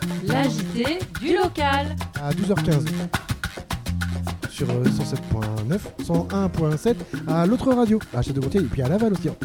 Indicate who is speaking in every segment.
Speaker 1: L'agité du local.
Speaker 2: À 12h15 sur 107.9, 101.7 à l'autre radio, à Château-Gontier et puis à Laval aussi.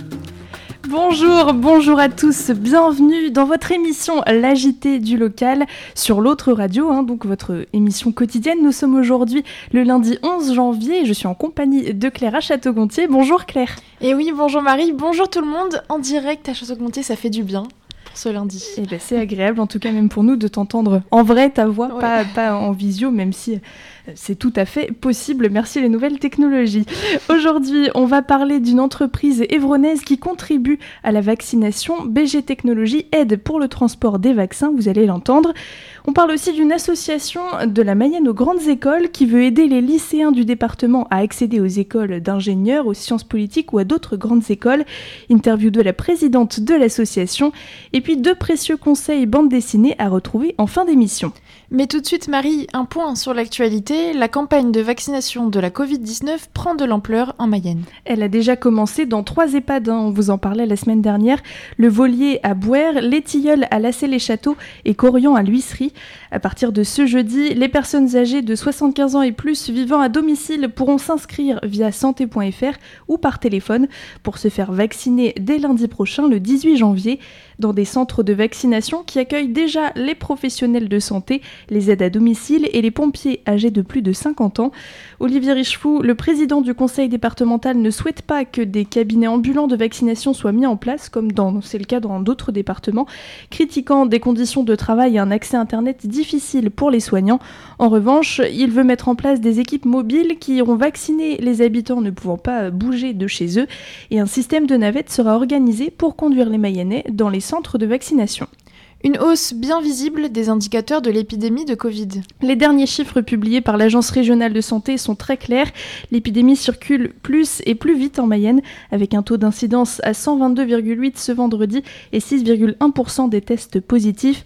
Speaker 3: Bonjour à tous, bienvenue dans votre émission L'agité du local sur l'autre radio, donc votre émission quotidienne. Nous sommes aujourd'hui le lundi 11 janvier et je suis en compagnie de Claire à Château-Gontier. Bonjour Claire.
Speaker 4: Et oui, bonjour Marie, bonjour tout le monde. En direct à Château-Gontier, ça fait du bien pour ce lundi.
Speaker 3: Et ben c'est agréable, en tout cas même pour nous, de t'entendre en vrai ta voix, ouais. pas en visio, même si c'est tout à fait possible, merci les nouvelles technologies. Aujourd'hui, on va parler d'une entreprise évronaise qui contribue à la vaccination. BG Technologies aide pour le transport des vaccins, vous allez l'entendre. On parle aussi d'une association de la Mayenne aux grandes écoles qui veut aider les lycéens du département à accéder aux écoles d'ingénieurs, aux sciences politiques ou à d'autres grandes écoles. Interview de la présidente de l'association. Et puis 2 précieux conseils bande dessinée à retrouver en fin d'émission.
Speaker 4: Mais tout de suite Marie, un point sur l'actualité. La campagne de vaccination de la Covid-19 prend de l'ampleur en Mayenne.
Speaker 3: Elle a déjà commencé dans 3 EHPAD, on vous en parlait la semaine dernière. Le Volier à Bouer, les Tilleuls à Lassay-les-Châteaux et Corian à l'Huisserie. À partir de ce jeudi, les personnes âgées de 75 ans et plus vivant à domicile pourront s'inscrire via santé.fr ou par téléphone pour se faire vacciner dès lundi prochain, le 18 janvier, dans des centres de vaccination qui accueillent déjà les professionnels de santé, les aides à domicile et les pompiers âgés de plus de 50 ans. Olivier Richefou, le président du conseil départemental, ne souhaite pas que des cabinets ambulants de vaccination soient mis en place, comme c'est le cas dans d'autres départements, critiquant des conditions de travail et un accès Internet difficile pour les soignants. En revanche, il veut mettre en place des équipes mobiles qui iront vacciner les habitants ne pouvant pas bouger de chez eux, et un système de navettes sera organisé pour conduire les Mayennais dans les centres de vaccination.
Speaker 4: Une hausse bien visible des indicateurs de l'épidémie de Covid.
Speaker 3: Les derniers chiffres publiés par l'Agence régionale de santé sont très clairs. L'épidémie circule plus et plus vite en Mayenne, avec un taux d'incidence à 122,8 ce vendredi et 6,1% des tests positifs.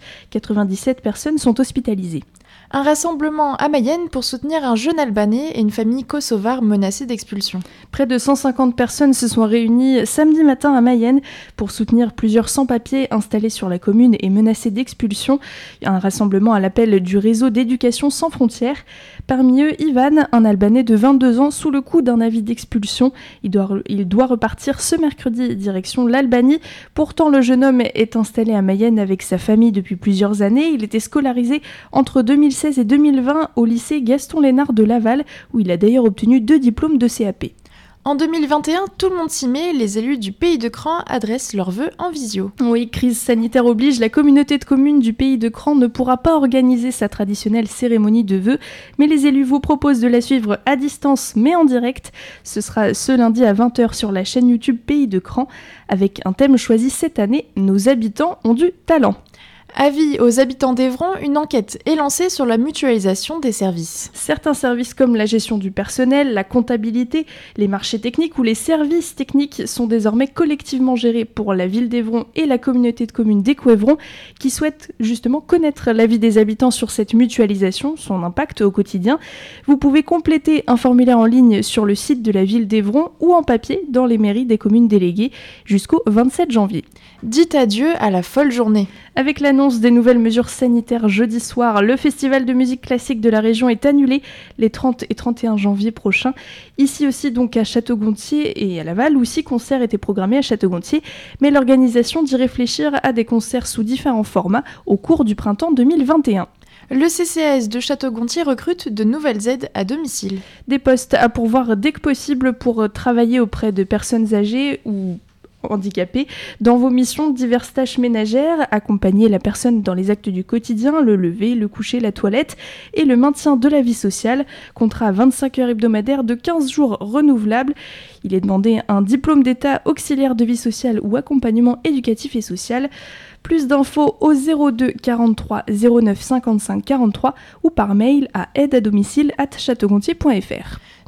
Speaker 3: 97 personnes sont hospitalisées.
Speaker 4: Un rassemblement à Mayenne pour soutenir un jeune Albanais et une famille kosovare menacée d'expulsion.
Speaker 3: Près de 150 personnes se sont réunies samedi matin à Mayenne pour soutenir plusieurs sans-papiers installés sur la commune et menacés d'expulsion. Un rassemblement à l'appel du réseau d'éducation sans frontières. Parmi eux, Ivan, un Albanais de 22 ans, sous le coup d'un avis d'expulsion. Il doit repartir ce mercredi direction l'Albanie. Pourtant, le jeune homme est installé à Mayenne avec sa famille depuis plusieurs années. Il était scolarisé entre 2016 et 2020 au lycée Gaston Lénard de Laval, où il a d'ailleurs obtenu 2 diplômes de CAP.
Speaker 4: En 2021, tout le monde s'y met, les élus du Pays de Cran adressent leurs vœux en visio.
Speaker 3: Oui, crise sanitaire oblige, la communauté de communes du Pays de Cran ne pourra pas organiser sa traditionnelle cérémonie de vœux, mais les élus vous proposent de la suivre à distance mais en direct. Ce sera ce lundi à 20h sur la chaîne YouTube Pays de Cran, avec un thème choisi cette année, nos habitants ont du talent.
Speaker 4: Avis aux habitants d'Évron, une enquête est lancée sur la mutualisation des services.
Speaker 3: Certains services comme la gestion du personnel, la comptabilité, les marchés techniques ou les services techniques sont désormais collectivement gérés pour la ville d'Évron et la communauté de communes d'Écoévron qui souhaitent justement connaître l'avis des habitants sur cette mutualisation, son impact au quotidien. Vous pouvez compléter un formulaire en ligne sur le site de la ville d'Évron ou en papier dans les mairies des communes déléguées jusqu'au 27 janvier.
Speaker 4: Dites adieu à la folle journée.
Speaker 3: Avec l'annonce des nouvelles mesures sanitaires jeudi soir, le festival de musique classique de la région est annulé les 30 et 31 janvier prochains. Ici aussi donc à Château-Gontier et à Laval, où 6 concerts étaient programmés à Château-Gontier, mais l'organisation dit réfléchir à des concerts sous différents formats au cours du printemps 2021.
Speaker 4: Le CCAS de Château-Gontier recrute de nouvelles aides à domicile.
Speaker 3: Des postes à pourvoir dès que possible pour travailler auprès de personnes âgées ou handicapés. Dans vos missions, diverses tâches ménagères, accompagner la personne dans les actes du quotidien, le lever, le coucher, la toilette et le maintien de la vie sociale. Contrat à 25 heures hebdomadaires de 15 jours renouvelables. Il est demandé un diplôme d'état auxiliaire de vie sociale ou accompagnement éducatif et social. Plus d'infos au 02 43 09 55 43 ou par mail à aideadomicile@châteaugontier.fr.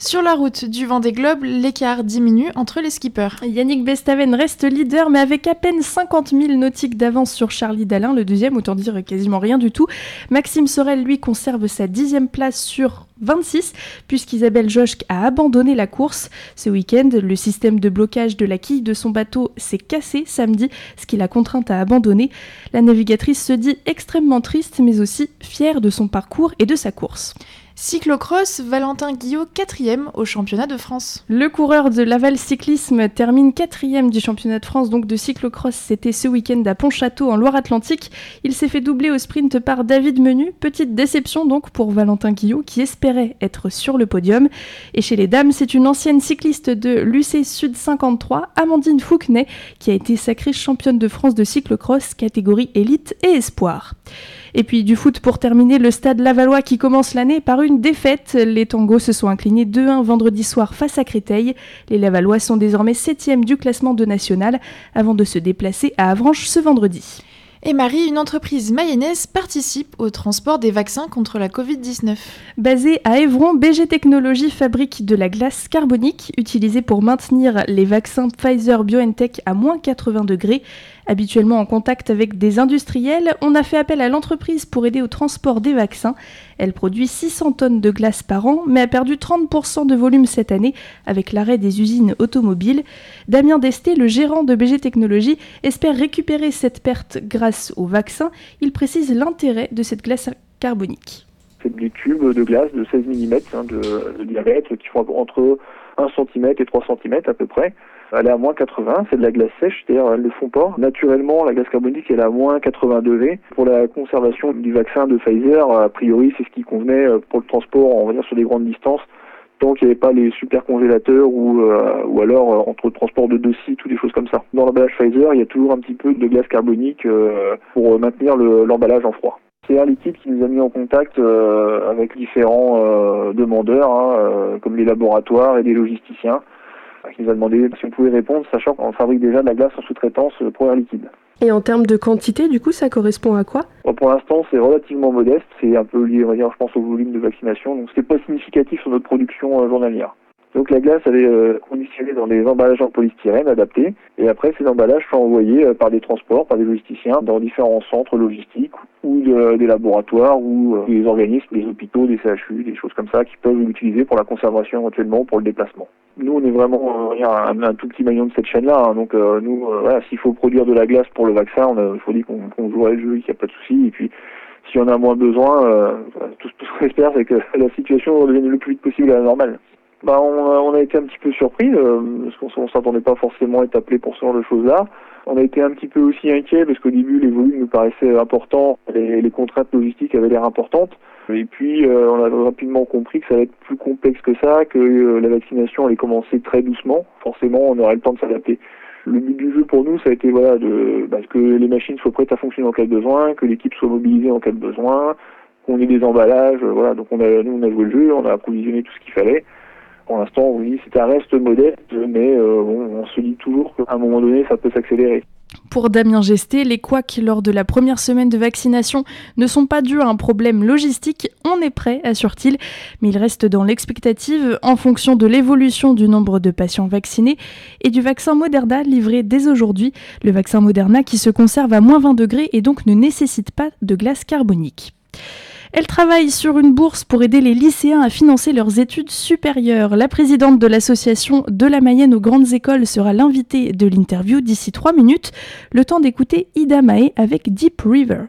Speaker 4: Sur la route du Vendée Globe, l'écart diminue entre les skippers.
Speaker 3: Yannick Bestaven reste leader, mais avec à peine 50 000 nautiques d'avance sur Charlie Dalin, le deuxième, autant dire quasiment rien du tout. Maxime Sorel, lui, conserve sa 10e place sur 26, puisqu'Isabelle Joschke a abandonné la course. Ce week-end, le système de blocage de la quille de son bateau s'est cassé samedi, ce qui l'a contrainte à abandonner. La navigatrice se dit extrêmement triste, mais aussi fière de son parcours et de sa course.
Speaker 4: Cyclocross, Valentin Guillot, 4e au championnat de France.
Speaker 3: Le coureur de Laval Cyclisme termine 4e du championnat de France donc de cyclocross. C'était ce week-end à Pontchâteau en Loire-Atlantique. Il s'est fait doubler au sprint par David Menu. Petite déception donc pour Valentin Guillot qui espérait être sur le podium. Et chez les dames, c'est une ancienne cycliste de l'UC Sud 53, Amandine Fouquenet, qui a été sacrée championne de France de cyclocross, catégorie élite et espoir. Et puis du foot pour terminer, le Stade Lavallois qui commence l'année par une défaite. Les Tangos se sont inclinés 2-1 vendredi soir face à Créteil. Les Lavallois sont désormais 7e du classement de national avant de se déplacer à Avranches ce vendredi.
Speaker 4: Et Marie, une entreprise mayonnaise, participe au transport des vaccins contre la Covid-19.
Speaker 3: Basée à Évron, BG Technologies fabrique de la glace carbonique utilisée pour maintenir les vaccins Pfizer-BioNTech à moins 80 degrés. Habituellement en contact avec des industriels, on a fait appel à l'entreprise pour aider au transport des vaccins. Elle produit 600 tonnes de glace par an, mais a perdu 30% de volume cette année avec l'arrêt des usines automobiles. Damien Desté, le gérant de BG Technologies, espère récupérer cette perte grâce au vaccin. Il précise l'intérêt de cette glace carbonique.
Speaker 5: C'est des tubes de glace de 16 mm de diamètre qui font entre 1 cm et 3 cm à peu près. Elle est à moins 80, c'est de la glace sèche, c'est-à-dire elle ne fond pas. Naturellement, la glace carbonique elle est à moins 80 degrés. Pour la conservation du vaccin de Pfizer, a priori, c'est ce qui convenait pour le transport, on va dire sur des grandes distances, tant qu'il n'y avait pas les super congélateurs ou alors entre le transport de 2 sites ou des choses comme ça. Dans l'emballage Pfizer, il y a toujours un petit peu de glace carbonique pour maintenir l'emballage en froid. C'est un liquide qui nous a mis en contact avec différents demandeurs, comme les laboratoires et des logisticiens, qui nous a demandé si on pouvait répondre, sachant qu'on fabrique déjà de la glace en sous-traitance pour Air Liquide.
Speaker 3: Et en termes de quantité, du coup, ça correspond à quoi ?
Speaker 5: Pour l'instant, c'est relativement modeste. C'est un peu lié, on va dire, je pense, au volume de vaccination. Donc, c'est pas significatif sur notre production journalière. Donc, la glace, elle est conditionnée dans des emballages en polystyrène adaptés. Et après, ces emballages sont envoyés par des transports, par des logisticiens, dans différents centres logistiques ou des laboratoires ou des organismes, des hôpitaux, des CHU, des choses comme ça, qui peuvent l'utiliser pour la conservation éventuellement, pour le déplacement. Nous, on est vraiment un tout petit maillon de cette chaîne-là. Donc, nous, voilà, s'il faut produire de la glace pour le vaccin, il faut dire qu'on jouerait le jeu, qu'il n'y a pas de souci. Et puis, si on a moins besoin, tout ce qu'on espère, c'est que la situation devienne le plus vite possible à la normale. On a été un petit peu surpris, parce qu'on s'attendait pas forcément à être appelé pour ce genre de choses-là. On a été un petit peu aussi inquiet parce qu'au début, les volumes nous paraissaient importants, les contraintes logistiques avaient l'air importantes. Et puis, on a rapidement compris que ça allait être plus complexe que ça, que la vaccination allait commencer très doucement. Forcément, on aurait le temps de s'adapter. Le but du jeu pour nous, ça a été que les machines soient prêtes à fonctionner en cas de besoin, que l'équipe soit mobilisée en cas de besoin, qu'on ait des emballages. Donc on a joué le jeu, on a approvisionné tout ce qu'il fallait. Pour l'instant, oui, c'est un reste modeste, mais on se dit toujours qu'à un moment donné, ça peut s'accélérer.
Speaker 3: Pour Damien Gesté, les couacs lors de la première semaine de vaccination ne sont pas dus à un problème logistique. On est prêt, assure-t-il, mais il reste dans l'expectative en fonction de l'évolution du nombre de patients vaccinés et du vaccin Moderna livré dès aujourd'hui. Le vaccin Moderna qui se conserve à moins 20 degrés et donc ne nécessite pas de glace carbonique. Elle travaille sur une bourse pour aider les lycéens à financer leurs études supérieures. La présidente de l'association De la Mayenne aux grandes écoles sera l'invitée de l'interview d'ici 3 minutes. Le temps d'écouter Ida Mae avec Deep River.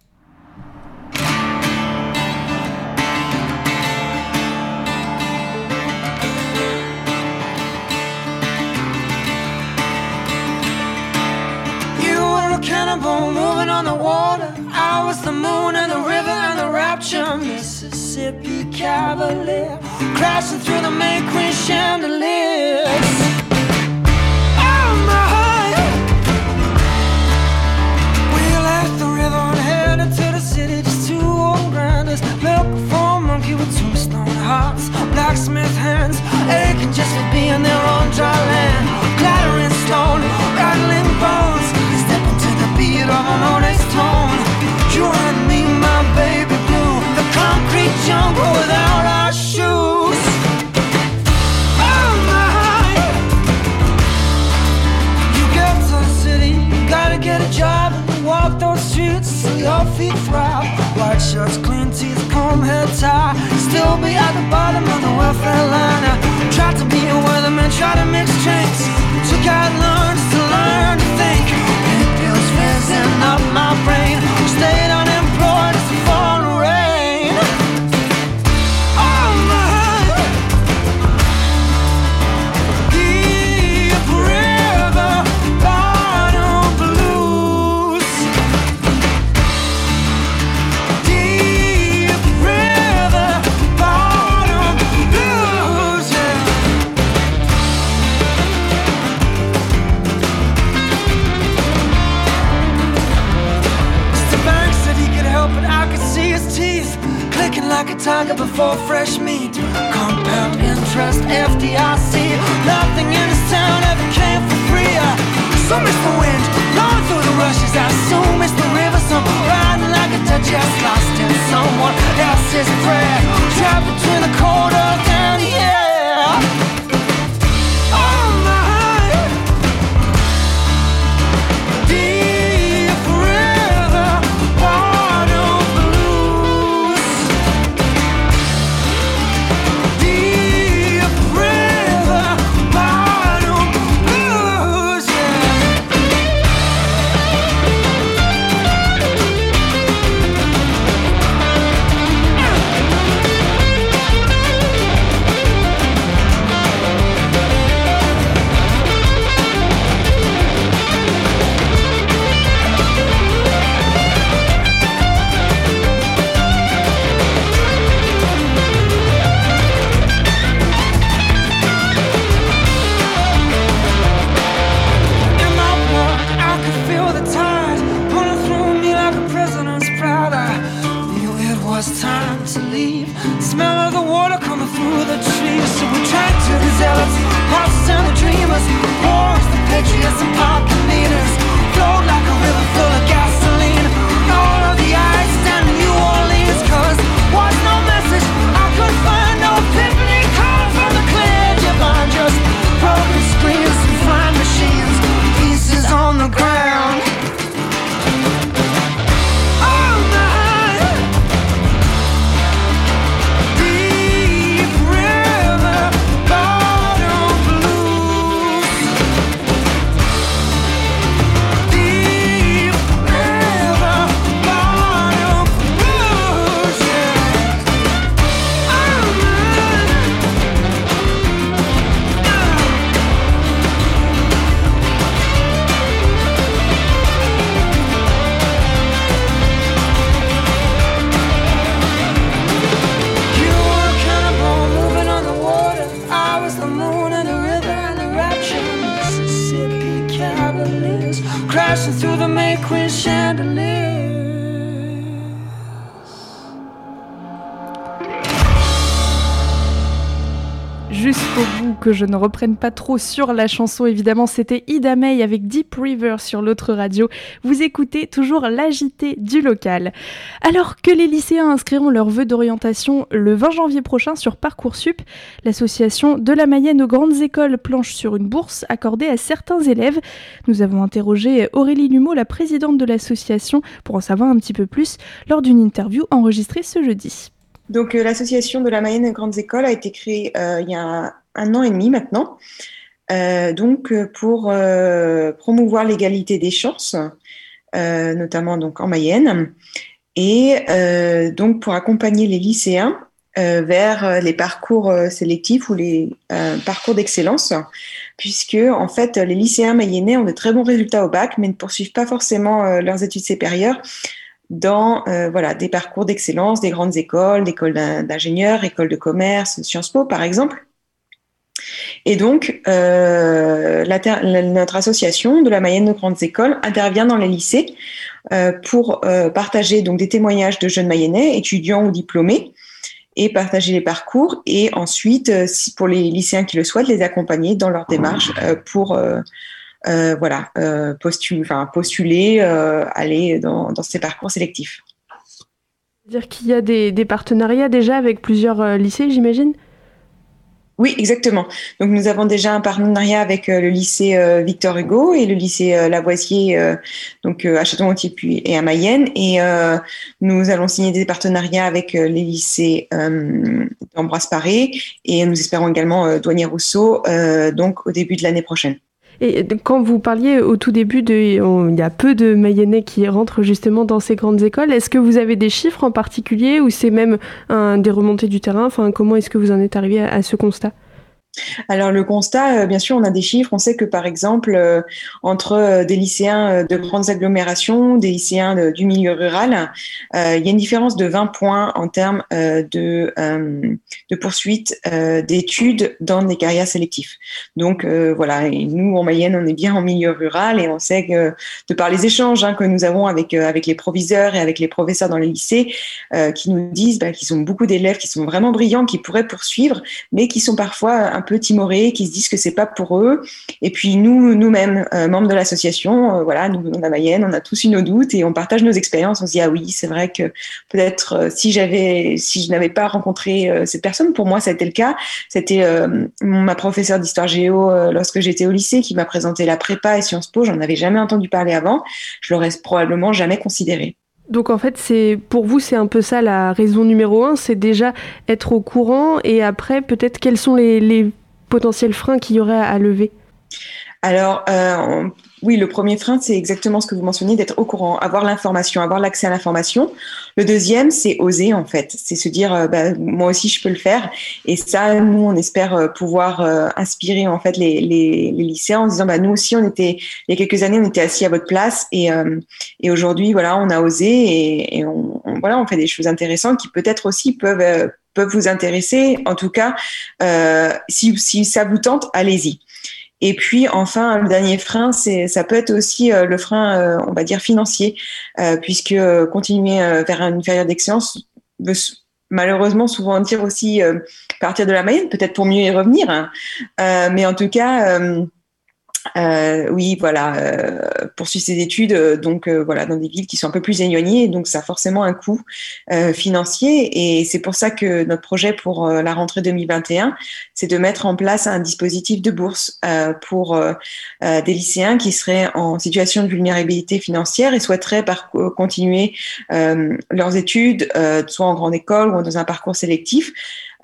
Speaker 6: Cannonball moving on the water. I was the moon and the river and the rapture. Mississippi Cavalier crashing through the May-Queen chandeliers. Oh my! We left the river and headed to the city. Just two old grinders, milk for a monkey with two stone hearts, blacksmith hands aching just for being there on dry land. Clattering stone, rattling bones, stepping to the beat of a morning's tone. You and me, my baby blue, the concrete jungle without our shoes. streets so your feet thrive. White shirts, clean teeth, comb hair tie. Still be at the bottom of the welfare line. I tried to be a weatherman, tried to mix drinks. Took out lunch to learn to think. It feels fizzing up my brain. Stayed unemployed, it's a falling rain. Oh my, deep river bottom blues. Deep river bottom blues, yeah. Mr. Banks said he could help, but I could see his teeth clicking like a tiger before fresh meat. Compound interest, FDIC. Nothing in this town ever came for free. I so miss the wind, blowing through the rushes. I so miss the river, some riding like a digest, lost in someone else's prayer. Trapped between the cold earth and the air. Oh my, deep river bottom blues. Deep river bottom blues, yeah. In my blood, I could feel the tide pulling through me like a prisoner's pride. I knew it was time to leave. Smell of the water coming through the trees. So we drank to the zealots, hearts and the dreamers, wars, the patriots and pocket leaders. Flowed like a river full of gasoline. All of the ice down in New Orleans, 'cause was no message I could find, no epiphany call from the clear divine. Just broken screens and flying machines, pieces on the ground. Oh my, deep river bottom blues. Deep river bottom blues, yeah. Oh my, you were a cannonball moving on the water. I was the moon and the river and the rapture. Mississippi Cavaliers crashing through the May Queen chandeliers.
Speaker 3: Jusqu'au bout, que je ne reprenne pas trop sur la chanson, évidemment, c'était Ida May avec Deep River sur l'autre radio. Vous écoutez toujours l'agité du local. Alors que les lycéens inscriront leurs vœux d'orientation le 20 janvier prochain sur Parcoursup, l'association de la Mayenne aux grandes écoles planche sur une bourse accordée à certains élèves. Nous avons interrogé Aurélie Lumeau, la présidente de l'association, pour en savoir un petit peu plus lors d'une interview enregistrée ce jeudi.
Speaker 7: Donc, l'association de la Mayenne aux grandes écoles a été créée il y a 1 an et demi maintenant, pour promouvoir l'égalité des chances, notamment donc en Mayenne, et donc pour accompagner les lycéens vers les parcours sélectifs ou les parcours d'excellence, puisque en fait les lycéens mayennais ont de très bons résultats au bac, mais ne poursuivent pas forcément leurs études supérieures dans des parcours d'excellence, des grandes écoles, d'écoles d'ingénieurs, écoles de commerce, Sciences Po par exemple. Et donc, notre association de la Mayenne aux grandes écoles intervient dans les lycées pour partager donc des témoignages de jeunes Mayennais, étudiants ou diplômés, et partager les parcours, et ensuite, pour les lycéens qui le souhaitent, les accompagner dans leur démarche pour postuler, aller dans ces parcours sélectifs.
Speaker 8: C'est-à-dire qu'il y a des partenariats déjà avec plusieurs lycées, j'imagine ?
Speaker 7: Oui, exactement. Donc, nous avons déjà un partenariat avec le lycée Victor Hugo et le lycée Lavoisier, à Château-Gontier et à Mayenne. Et nous allons signer des partenariats avec les lycées d'Ambroise Paré et nous espérons également Douanier-Rousseau, donc au début de l'année prochaine.
Speaker 3: Et quand vous parliez au tout début il y a peu de Mayennais qui rentrent justement dans ces grandes écoles, est-ce que vous avez des chiffres en particulier ou c'est même des remontées du terrain? Enfin, comment est-ce que vous en êtes arrivé à ce constat?
Speaker 7: Alors le constat, bien sûr, on a des chiffres. On sait que par exemple, entre des lycéens de grandes agglomérations, des lycéens du milieu rural, il y a une différence de 20 points en termes de poursuite d'études dans des carrières sélectives. Donc voilà, et nous en Mayenne, on est bien en milieu rural et on sait que de par les échanges que nous avons avec les proviseurs et avec les professeurs dans les lycées, qui nous disent qu'ils ont beaucoup d'élèves qui sont vraiment brillants, qui pourraient poursuivre, mais qui sont parfois un peu timorés, qui se disent que c'est pas pour eux. Et puis nous-mêmes, membres de l'association, nous venons de la Mayenne, on a tous eu nos doutes et on partage nos expériences. On se dit ah oui, c'est vrai que peut-être si je n'avais pas rencontré cette personne, pour moi ça a été le cas. C'était ma professeure d'histoire géo lorsque j'étais au lycée qui m'a présenté la prépa et Sciences Po. J'en avais jamais entendu parler avant. Je l'aurais probablement jamais considéré.
Speaker 3: Donc en fait, pour vous, c'est un peu ça la raison numéro 1, c'est déjà être au courant et après, peut-être, quels sont les potentiels freins qu'il y aurait à lever?
Speaker 7: Alors, oui, le premier frein, c'est exactement ce que vous mentionnez, d'être au courant, avoir l'information, avoir l'accès à l'information. Le deuxième, c'est oser, en fait. C'est se dire, moi aussi, je peux le faire. Et ça, nous, on espère pouvoir inspirer, en fait, les lycéens en disant, nous aussi, il y a quelques années, on était assis à votre place. Et aujourd'hui, voilà, on a osé et on fait des choses intéressantes qui peut-être aussi peuvent vous intéresser. En tout cas, si ça vous tente, allez-y. Et puis enfin, le dernier frein, ça peut être aussi le frein, on va dire financier, puisque continuer vers une carrière d'excellence veut malheureusement souvent dire aussi partir de la Mayenne, peut-être pour mieux y revenir. Mais en tout cas, oui, voilà, poursuivre ses études, dans des villes qui sont un peu plus éloignées, donc ça a forcément un coût financier, et c'est pour ça que notre projet pour la rentrée 2021, c'est de mettre en place un dispositif de bourse pour des lycéens qui seraient en situation de vulnérabilité financière et souhaiteraient continuer leurs études, soit en grande école ou dans un parcours sélectif.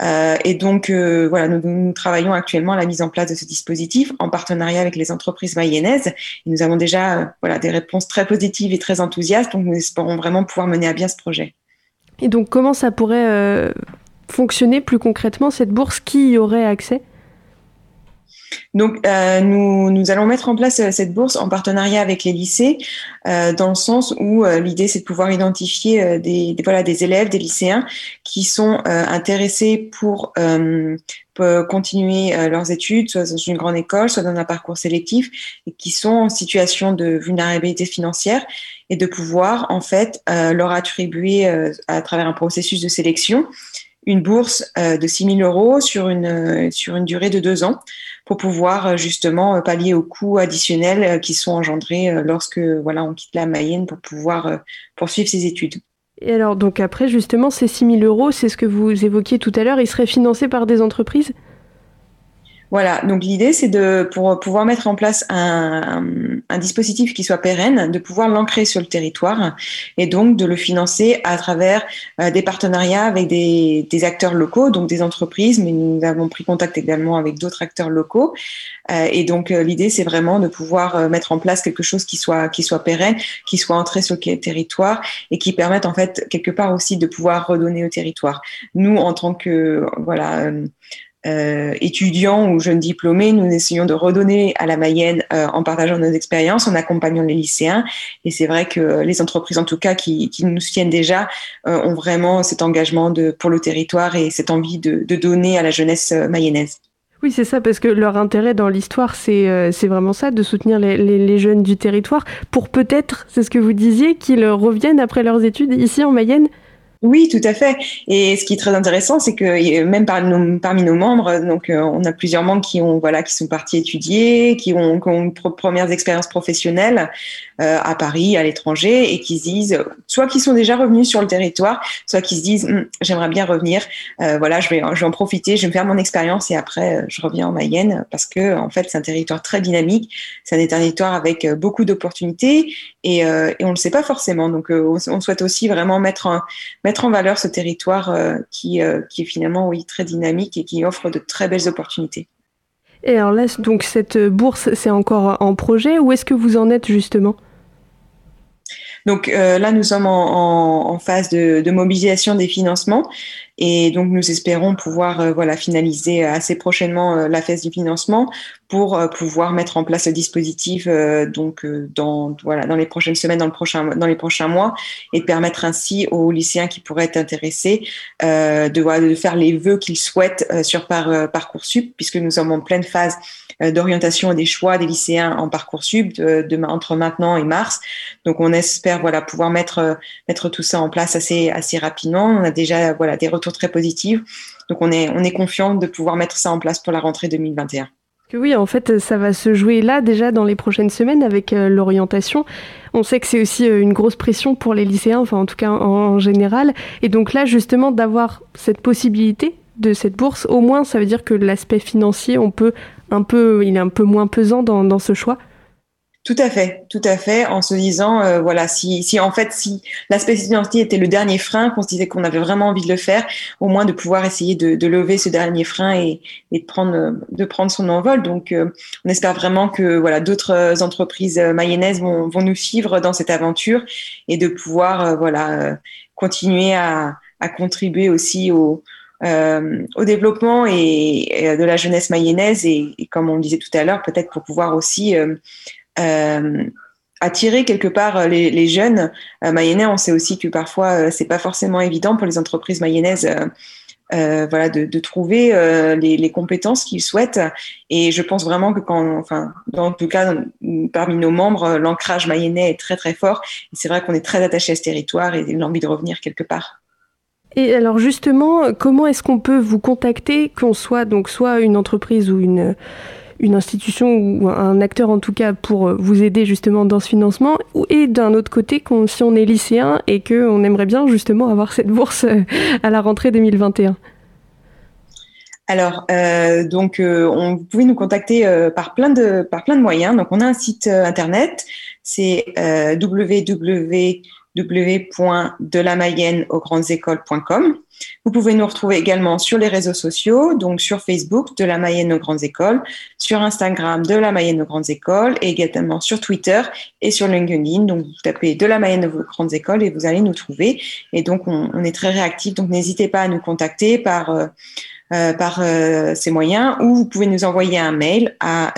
Speaker 7: Nous travaillons actuellement à la mise en place de ce dispositif en partenariat avec les entreprises mayennaises. Et nous avons déjà des réponses très positives et très enthousiastes, donc nous espérons vraiment pouvoir mener à bien ce projet.
Speaker 3: Et donc comment ça pourrait fonctionner plus concrètement, cette bourse? Qui y aurait accès?
Speaker 7: Donc, nous allons mettre en place cette bourse en partenariat avec les lycées, dans le sens où l'idée, c'est de pouvoir identifier des élèves, des lycéens qui sont intéressés pour continuer leurs études, soit dans une grande école, soit dans un parcours sélectif, et qui sont en situation de vulnérabilité financière, et de pouvoir, en fait, leur attribuer, à travers un processus de sélection, une bourse de 6 000 € sur une durée de 2 ans, pour pouvoir justement pallier aux coûts additionnels qui sont engendrés lorsque on quitte la Mayenne pour pouvoir poursuivre ses études.
Speaker 3: Et alors, donc après, justement, ces 6 000 €, c'est ce que vous évoquiez tout à l'heure, ils seraient financés par des entreprises?
Speaker 7: Voilà, donc l'idée, c'est pour pouvoir mettre en place un dispositif qui soit pérenne, de pouvoir l'ancrer sur le territoire et donc de le financer à travers des partenariats avec des acteurs locaux, donc des entreprises, mais nous avons pris contact également avec d'autres acteurs locaux. Et donc l'idée, c'est vraiment de pouvoir mettre en place quelque chose qui soit pérenne, qui soit ancré sur le territoire et qui permette en fait quelque part aussi de pouvoir redonner au territoire. Nous, en tant que étudiants ou jeunes diplômés, nous essayons de redonner à la Mayenne en partageant nos expériences, en accompagnant les lycéens. Et c'est vrai que les entreprises, en tout cas, qui nous soutiennent déjà, ont vraiment cet engagement pour le territoire et cette envie de donner à la jeunesse mayonnaise.
Speaker 3: Oui, c'est ça, parce que leur intérêt dans l'histoire, c'est vraiment ça, de soutenir les jeunes du territoire, pour peut-être, c'est ce que vous disiez, qu'ils reviennent après leurs études ici en Mayenne.
Speaker 7: Oui, tout à fait. Et ce qui est très intéressant, c'est que même parmi nos membres, donc on a plusieurs membres qui sont partis étudier, qui ont premières expériences professionnelles, à Paris, à l'étranger, et qui se disent, soit qui sont déjà revenus sur le territoire, soit qui se disent j'aimerais bien revenir, voilà, je vais en profiter, je vais me faire mon expérience et après je reviens en Mayenne, parce que en fait c'est un territoire très dynamique, c'est un territoire avec beaucoup d'opportunités et on le sait pas forcément, donc on souhaite aussi vraiment mettre en valeur ce territoire qui est finalement très dynamique et qui offre de très belles opportunités.
Speaker 8: Et alors là, donc cette bourse, c'est encore en projet, où est-ce que vous en êtes justement ?
Speaker 7: Donc là, nous sommes en phase de mobilisation des financements et donc nous espérons pouvoir finaliser assez prochainement la phase du financement pour pouvoir mettre en place le dispositif dans les prochaines semaines, dans les prochains mois, et de permettre ainsi aux lycéens qui pourraient être intéressés de faire les vœux qu'ils souhaitent sur Parcoursup, puisque nous sommes en pleine phase d'orientation et des choix des lycéens en Parcoursup entre maintenant et mars. Donc on espère pouvoir mettre tout ça en place assez rapidement. On a déjà des retours très positifs. Donc on est confiant de pouvoir mettre ça en place pour la rentrée 2021.
Speaker 8: Oui, en fait, ça va se jouer là déjà dans les prochaines semaines avec l'orientation. On sait que c'est aussi une grosse pression pour les lycéens, enfin en tout cas en général. Et donc là, justement, d'avoir cette possibilité de cette bourse, au moins ça veut dire que l'aspect financier, il est un peu moins pesant dans ce choix.
Speaker 7: Tout à fait, en se disant, si l'aspect financier était le dernier frein, qu'on se disait qu'on avait vraiment envie de le faire, au moins de pouvoir essayer de lever ce dernier frein et de prendre son envol. Donc, on espère vraiment que d'autres entreprises mayennaises vont nous suivre dans cette aventure et de pouvoir continuer à contribuer aussi au développement et de la jeunesse mayonnaise et comme on le disait tout à l'heure, peut-être pour pouvoir aussi attirer quelque part les jeunes mayennais. On sait aussi que parfois c'est pas forcément évident pour les entreprises mayennaises de trouver les compétences qu'ils souhaitent, et je pense vraiment que en tout cas parmi nos membres, l'ancrage mayennais est très très fort, et c'est vrai qu'on est très attaché à ce territoire et l'envie de revenir quelque part.
Speaker 8: Et alors justement, comment est-ce qu'on peut vous contacter, qu'on soit donc soit une entreprise ou une institution ou un acteur en tout cas pour vous aider justement dans ce financement, et d'un autre côté, si on est lycéen et qu'on aimerait bien justement avoir cette bourse à la rentrée 2021?
Speaker 7: Alors, vous pouvez nous contacter par plein de moyens. Donc, on a un site internet, c'est www.delamayenne-aux-grandes-écoles.com. Vous pouvez nous retrouver également sur les réseaux sociaux, donc sur Facebook, de la Mayenne aux Grandes Écoles, sur Instagram, de la Mayenne aux Grandes Écoles, et également sur Twitter et sur LinkedIn. Donc, vous tapez de la Mayenne aux Grandes Écoles et vous allez nous trouver. Et donc, on est très réactifs. Donc, n'hésitez pas à nous contacter par ces moyens, ou vous pouvez nous envoyer un mail à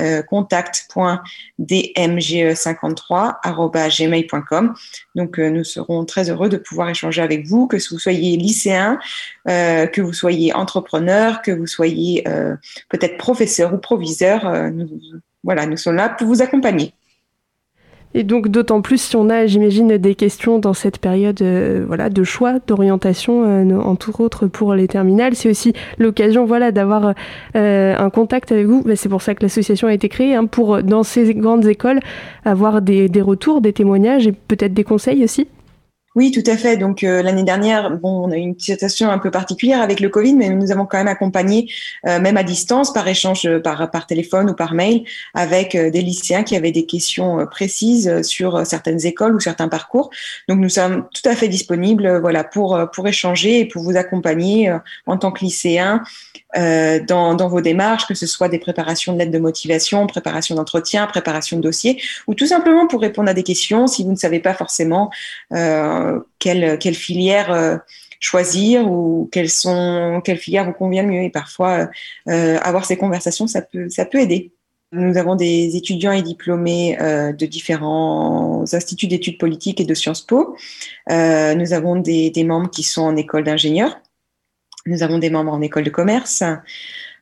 Speaker 7: contact.dmge53@gmail.com. Donc, nous serons très heureux de pouvoir échanger avec vous, que vous soyez lycéen, que vous soyez entrepreneur, que vous soyez peut-être professeur ou proviseur. Nous sommes là pour vous accompagner.
Speaker 8: Et donc d'autant plus si on a, j'imagine, des questions dans cette période de choix, d'orientation, entre autres pour les terminales. C'est aussi l'occasion d'avoir un contact avec vous. C'est pour ça que l'association a été créée, pour, dans ces grandes écoles, avoir des retours, des témoignages et peut-être des conseils aussi.
Speaker 7: Oui, tout à fait. Donc l'année dernière, on a eu une situation un peu particulière avec le Covid, mais nous avons quand même accompagné, même à distance, par échange, par téléphone ou par mail, avec des lycéens qui avaient des questions précises sur certaines écoles ou certains parcours. Donc nous sommes tout à fait disponibles, pour échanger et pour vous accompagner en tant que lycéen dans vos démarches, que ce soit des préparations de lettres de motivation, préparation d'entretien, préparation de dossier, ou tout simplement pour répondre à des questions si vous ne savez pas forcément quelle filière choisir ou quelle filière vous convient mieux. Et parfois, avoir ces conversations, ça peut aider. Nous avons des étudiants et diplômés de différents instituts d'études politiques et de Sciences Po. Nous avons des membres qui sont en école d'ingénieurs. Nous avons des membres en école de commerce.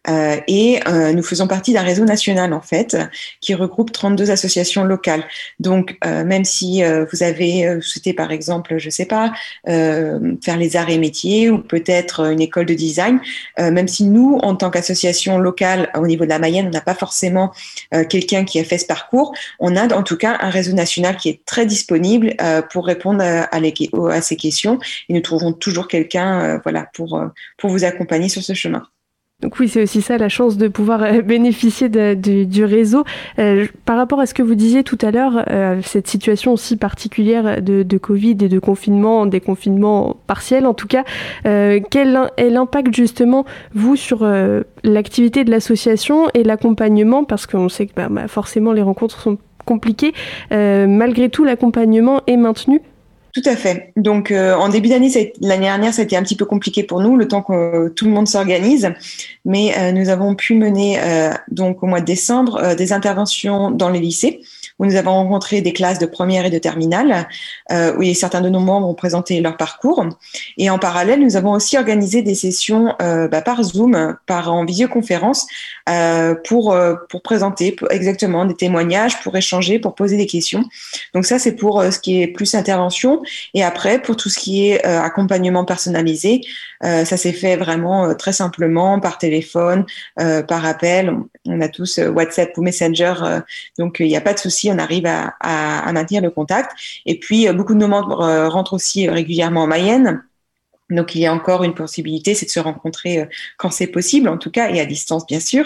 Speaker 7: et nous faisons partie d'un réseau national en fait qui regroupe 32 associations locales. Donc même si vous avez souhaité par exemple, je sais pas, faire les arts et métiers ou peut-être une école de design, même si nous en tant qu'association locale au niveau de la Mayenne, on n'a pas forcément quelqu'un qui a fait ce parcours, on a en tout cas un réseau national qui est très disponible pour répondre à ces questions et nous trouverons toujours quelqu'un pour vous accompagner sur ce chemin.
Speaker 8: Donc oui, c'est aussi ça la chance de pouvoir bénéficier du réseau. Par rapport à ce que vous disiez tout à l'heure, cette situation aussi particulière de Covid et de confinement, déconfinement partiel en tout cas, quel est l'impact justement, vous, sur l'activité de l'association et l'accompagnement, parce qu'on sait que forcément les rencontres sont compliquées. Malgré tout, l'accompagnement est maintenu ?
Speaker 7: Tout à fait. Donc, en début d'année, l'année dernière, ça a été un petit peu compliqué pour nous, le temps que tout le monde s'organise. Mais nous avons pu mener, donc au mois de décembre, des interventions dans les lycées, où nous avons rencontré des classes de première et de terminale, où certains de nos membres ont présenté leur parcours. Et en parallèle, nous avons aussi organisé des sessions par Zoom, en visioconférence, pour présenter exactement des témoignages, pour échanger, pour poser des questions. Donc ça, c'est pour ce qui est plus intervention. Et après, pour tout ce qui est accompagnement personnalisé, ça s'est fait vraiment très simplement, par téléphone, par appel. On a tous WhatsApp ou Messenger, donc il n'y a pas de souci, on arrive à maintenir le contact. Et puis, beaucoup de nos membres rentrent aussi régulièrement en Mayenne. Donc, il y a encore une possibilité, c'est de se rencontrer quand c'est possible, en tout cas, et à distance, bien sûr.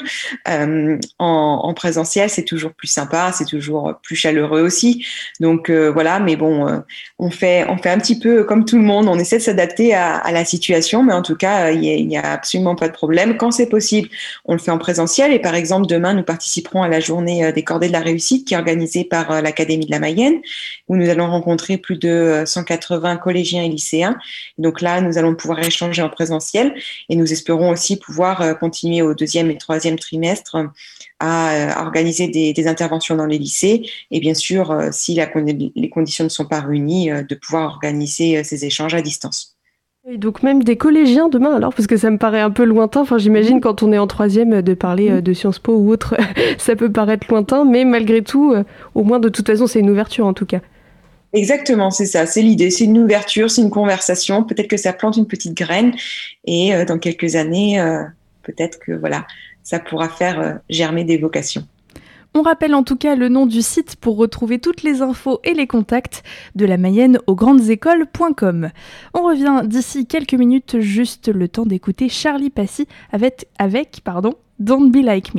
Speaker 7: En présentiel, c'est toujours plus sympa, c'est toujours plus chaleureux aussi. Donc, voilà, mais bon, on fait un petit peu comme tout le monde, on essaie de s'adapter à la situation, mais en tout cas, il n'y a absolument pas de problème. Quand c'est possible, on le fait en présentiel. Et par exemple, demain, nous participerons à la journée des cordées de la réussite qui est organisée par l'Académie de la Mayenne, où nous allons rencontrer plus de 180 collégiens et lycéens. Et donc là, nous allons pouvoir échanger en présentiel et nous espérons aussi pouvoir continuer au 2e et 3e trimestre à organiser des interventions dans les lycées et bien sûr, si les conditions ne sont pas réunies, de pouvoir organiser ces échanges à distance.
Speaker 8: Et donc même des collégiens demain alors, parce que ça me paraît un peu lointain, enfin j'imagine quand on est en 3e de parler de Sciences Po ou autre, ça peut paraître lointain, mais malgré tout, au moins de toute façon c'est une ouverture en tout cas.
Speaker 7: Exactement, c'est ça, c'est l'idée, c'est une ouverture, c'est une conversation, peut-être que ça plante une petite graine et dans quelques années, peut-être que ça pourra faire germer des vocations.
Speaker 3: On rappelle en tout cas le nom du site pour retrouver toutes les infos et les contacts de la Mayenne aux grandesécoles.com. On revient d'ici quelques minutes, juste le temps d'écouter Charlie Passy avec Don't Be Like Me.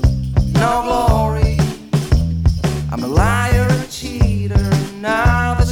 Speaker 6: I'm a liar, a cheater, now the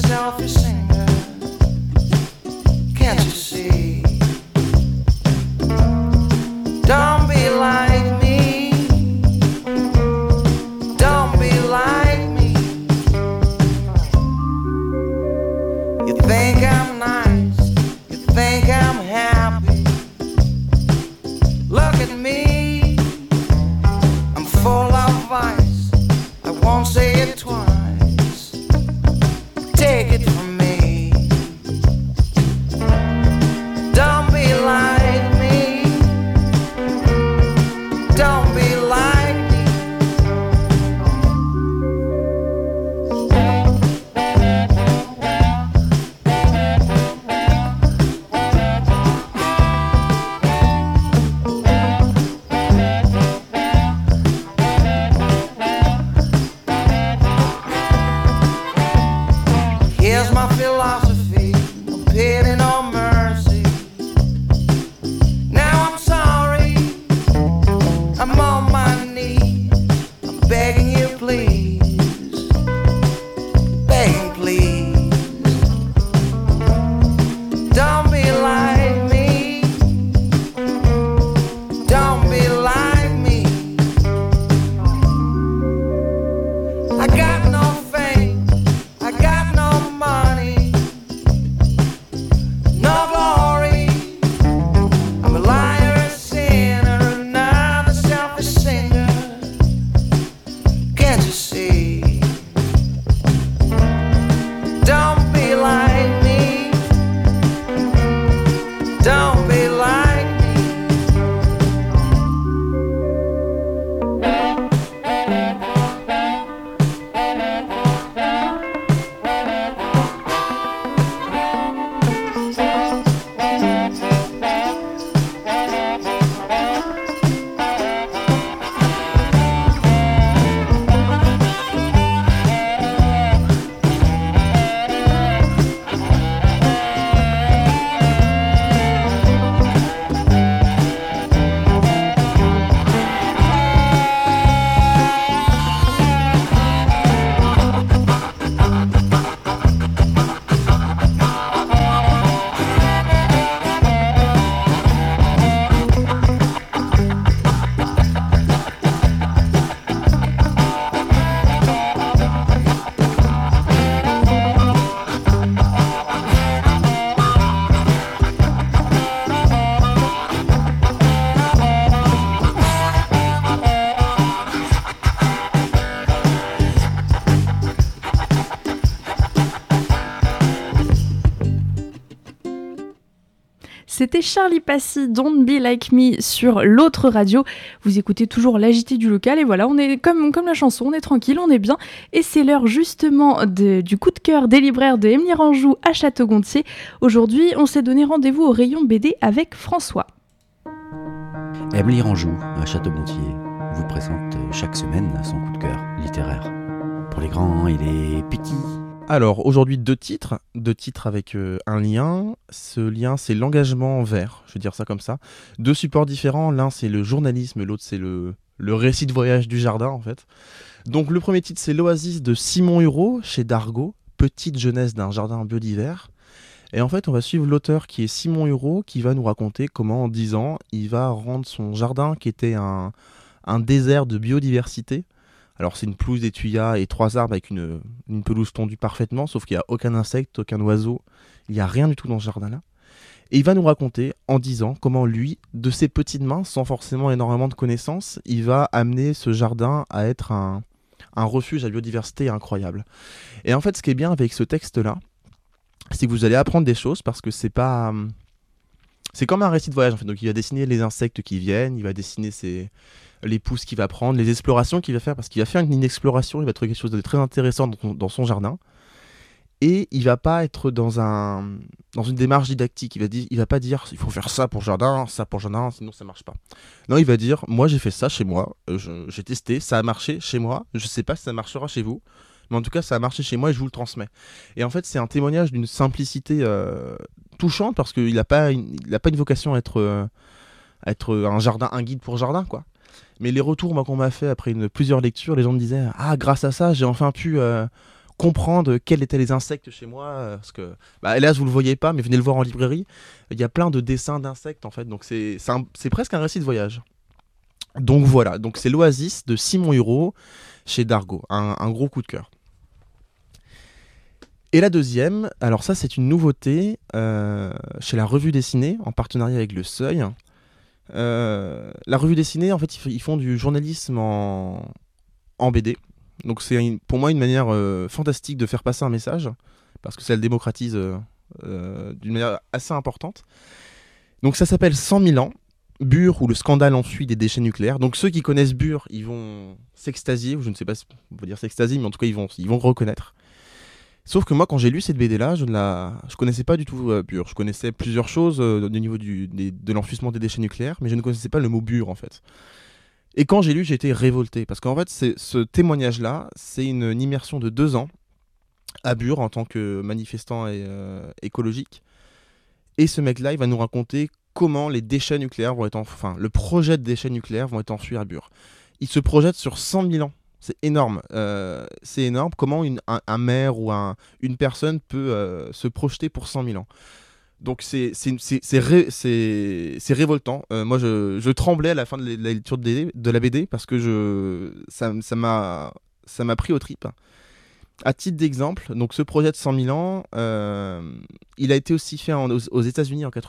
Speaker 3: c'était Charlie Passy, Don't Be Like Me sur l'autre radio. Vous écoutez toujours l'agité du local et voilà, on est comme la chanson, on est tranquille, on est bien. Et c'est l'heure justement du coup de cœur des libraires de Emily-Ranjou à Château-Gontier. Aujourd'hui, on s'est donné rendez-vous au rayon BD avec François.
Speaker 9: Emily-Ranjou à Château-Gontier vous présente chaque semaine son coup de cœur littéraire. Pour les grands et les petits.
Speaker 10: Alors, aujourd'hui, deux titres avec un lien. Ce lien, c'est l'engagement vert, je vais dire ça comme ça. Deux supports différents, l'un c'est le journalisme, l'autre c'est le récit de voyage du jardin, en fait. Donc, le premier titre, c'est l'Oasis de Simon Hureau, chez Dargaud, petite jeunesse d'un jardin biodivers. Et en fait, on va suivre l'auteur qui est Simon Hureau, qui va nous raconter comment, en 10 ans, il va rendre son jardin, qui était un désert de biodiversité. Alors c'est une pelouse d'étuyats et 3 arbres avec une pelouse tondue parfaitement, sauf qu'il n'y a aucun insecte, aucun oiseau, il n'y a rien du tout dans ce jardin-là. Et il va nous raconter en 10 ans comment lui, de ses petites mains, sans forcément énormément de connaissances, il va amener ce jardin à être un refuge à biodiversité incroyable. Et en fait, ce qui est bien avec ce texte-là, c'est que vous allez apprendre des choses parce que c'est comme un récit de voyage en fait. Donc il va dessiner les insectes qui viennent, il va dessiner les pousses qu'il va prendre, les explorations qu'il va faire, parce qu'il va faire une exploration, il va trouver quelque chose de très intéressant dans son jardin. Et il va pas être dans une démarche didactique. Il va pas dire il faut faire ça pour jardin, sinon ça marche pas. Non, il va dire moi j'ai fait ça chez moi, j'ai testé, ça a marché chez moi, je sais pas si ça marchera chez vous, mais en tout cas ça a marché chez moi et je vous le transmets. Et en fait c'est un témoignage d'une simplicité touchante parce qu'il a pas une vocation à être un guide pour jardin quoi. Mais les retours qu'on m'a fait après plusieurs lectures, les gens me disaient ah grâce à ça j'ai enfin pu comprendre quels étaient les insectes chez moi parce que hélas vous le voyez pas mais venez le voir en librairie, il y a plein de dessins d'insectes en fait, donc c'est presque un récit de voyage. Donc voilà, donc c'est l'Oasis de Simon Hureau chez Dargaud, un gros coup de cœur. Et la deuxième, alors ça c'est une nouveauté chez la Revue Dessinée en partenariat avec Le Seuil. La Revue Dessinée en fait ils font du journalisme en BD. Donc c'est pour moi une manière fantastique de faire passer un message, parce que ça le démocratise d'une manière assez importante. Donc ça s'appelle 100 000 ans, Bure ou le scandale enfui des déchets nucléaires. Donc ceux qui connaissent Bure, ils vont s'extasier, ou je ne sais pas si on peut dire s'extasier, mais en tout cas ils vont reconnaître. Sauf que moi quand j'ai lu cette BD là, je connaissais pas du tout Bure. Je connaissais plusieurs choses au niveau de l'enfouissement des déchets nucléaires, mais je ne connaissais pas le mot Bure en fait. Et quand j'ai lu, j'ai été révolté, parce qu'en fait, ce témoignage-là, c'est une immersion de 2 ans à Bure en tant que manifestant écologique. Et ce mec-là, il va nous raconter comment les déchets nucléaires le projet de déchets nucléaires vont être enfuis à Bure. Il se projette sur 100 000 ans. C'est énorme. C'est énorme comment un maire ou une personne peut se projeter pour 100 000 ans. Donc c'est révoltant. Moi je tremblais à la fin de la lecture de la BD parce que ça m'a pris aux tripes. À titre d'exemple, donc ce projet de 100 000 ans, il a été aussi fait aux États-Unis en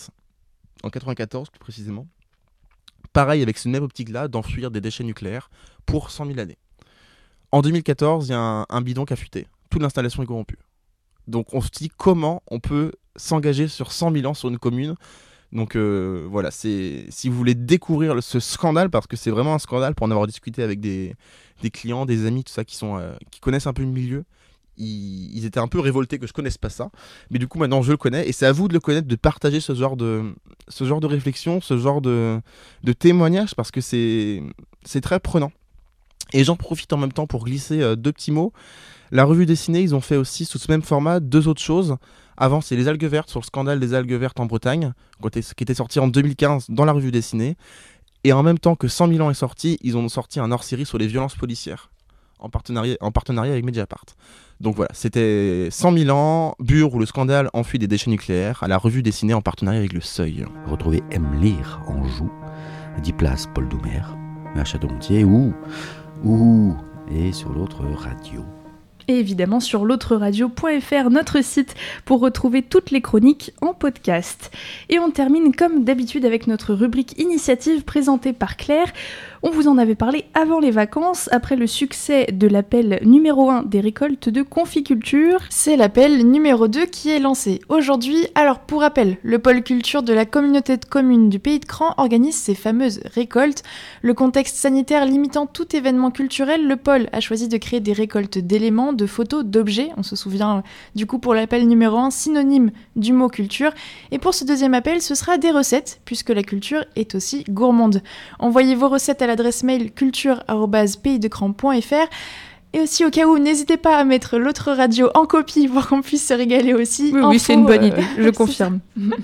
Speaker 10: 94 plus précisément. Pareil avec ce même optique-là d'enfuir des déchets nucléaires pour 100 000 années. En 2014, il y a un bidon qui a fuité. Toute l'installation est corrompue. Donc on se dit comment on peut s'engager sur 100 000 ans sur une commune. Donc voilà, si vous voulez découvrir ce scandale, parce que c'est vraiment un scandale, pour en avoir discuté avec des clients, des amis, tout ça, qui connaissent un peu le milieu, ils étaient un peu révoltés que je connaisse pas ça. Mais du coup maintenant je le connais, et c'est à vous de le connaître, de partager ce genre de réflexion, ce genre de témoignage, parce que c'est très prenant. Et j'en profite en même temps pour glisser 2 petits mots. La Revue Dessinée, ils ont fait aussi sous ce même format 2 autres choses. Avant, c'est les algues vertes, sur le scandale des algues vertes en Bretagne, qui était sorti en 2015 dans la Revue Dessinée. Et en même temps que 100 000 ans est sorti, ils ont sorti un hors-série sur les violences policières, en partenariat avec Mediapart. Donc voilà, c'était 100 000 ans, Bure ou le scandale enfui des déchets nucléaires, à la Revue Dessinée en partenariat avec Le Seuil.
Speaker 9: Retrouvez Emily-Ranjou, 10 places Paul Doumer, à Château-Gontier et sur l'autre radio.
Speaker 3: Et évidemment sur l'autreradio.fr, notre site, pour retrouver toutes les chroniques en podcast. Et on termine comme d'habitude avec notre rubrique initiative présentée par Claire. On vous en avait parlé avant les vacances, après le succès de l'appel numéro 1 des récoltes de conficulture.
Speaker 4: C'est l'appel numéro 2 qui est lancé aujourd'hui. Alors pour rappel, le pôle culture de la communauté de communes du Pays de Cran organise ces fameuses récoltes. Le contexte sanitaire limitant tout événement culturel, le pôle a choisi de créer des récoltes d'éléments, de photos, d'objets. On se souvient du coup pour l'appel numéro 1, synonyme du mot culture. Et pour ce deuxième appel, ce sera des recettes, puisque la culture est aussi gourmande. Envoyez vos recettes à l'adresse mail culture@paysdecran.fr. Et aussi au cas où, n'hésitez pas à mettre l'autre radio en copie pour qu'on puisse se régaler aussi.
Speaker 3: Oui, c'est une bonne idée, je confirme.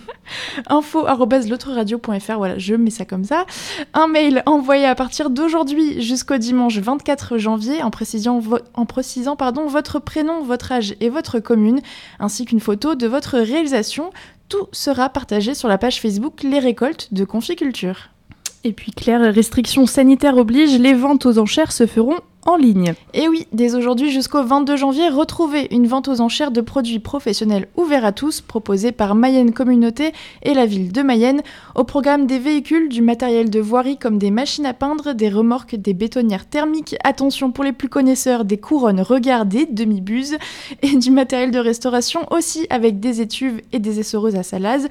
Speaker 4: info@l'autreradio.fr, voilà, je mets ça comme ça. Un mail envoyé à partir d'aujourd'hui jusqu'au dimanche 24 janvier en précisant votre prénom, votre âge et votre commune, ainsi qu'une photo de votre réalisation. Tout sera partagé sur la page Facebook Les Récoltes de Conficulture.
Speaker 3: Et puis Claire, restrictions sanitaires obligent, les ventes aux enchères se feront en ligne.
Speaker 4: Et oui, dès aujourd'hui jusqu'au 22 janvier, retrouvez une vente aux enchères de produits professionnels ouverts à tous, proposée par Mayenne Communauté et la ville de Mayenne. Au programme des véhicules, du matériel de voirie comme des machines à peindre, des remorques, des bétonnières thermiques, attention pour les plus connaisseurs, des couronnes regard, des demi-buses, et du matériel de restauration aussi avec des étuves et des essoreuses à salade.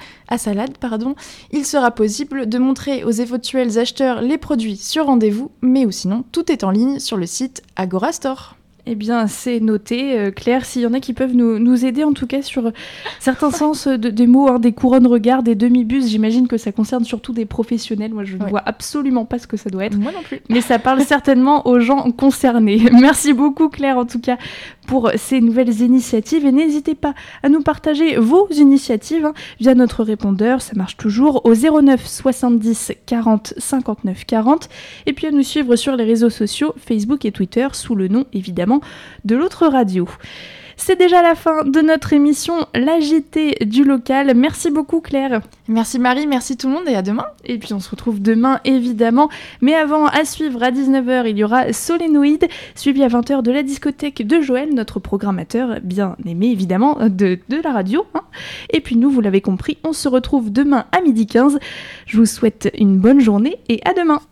Speaker 4: Il sera possible de montrer aux éventuels acheteurs les produits sur rendez-vous, mais ou sinon, tout est en ligne sur le site Agora Store.
Speaker 3: Eh bien, c'est noté. Claire, s'il y en a qui peuvent nous aider, en tout cas, sur certains sens des mots, des couronnes regard, des demi-bus, j'imagine que ça concerne surtout des professionnels. Moi, je ne vois absolument pas ce que ça doit être.
Speaker 4: Moi non plus.
Speaker 3: Mais ça parle certainement aux gens concernés. Merci beaucoup, Claire, en tout cas, pour ces nouvelles initiatives. Et n'hésitez pas à nous partager vos initiatives via notre répondeur. Ça marche toujours au 09 70 40 59 40. Et puis à nous suivre sur les réseaux sociaux, Facebook et Twitter, sous le nom, évidemment, de l'autre radio. C'est déjà la fin de notre émission La JT du local. Merci beaucoup Claire.
Speaker 4: Merci Marie, merci tout le monde et à demain.
Speaker 3: Et puis on se retrouve demain évidemment. Mais avant, à suivre à 19h, il y aura Solénoïde, suivi à 20h de la discothèque de Joël, notre programmateur bien aimé évidemment de la radio. Et puis nous, vous l'avez compris, on se retrouve demain à 12h15. Je vous souhaite une bonne journée et à demain.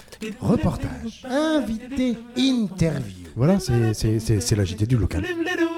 Speaker 2: Reportage, invité, interview. Voilà, c'est la JT du local.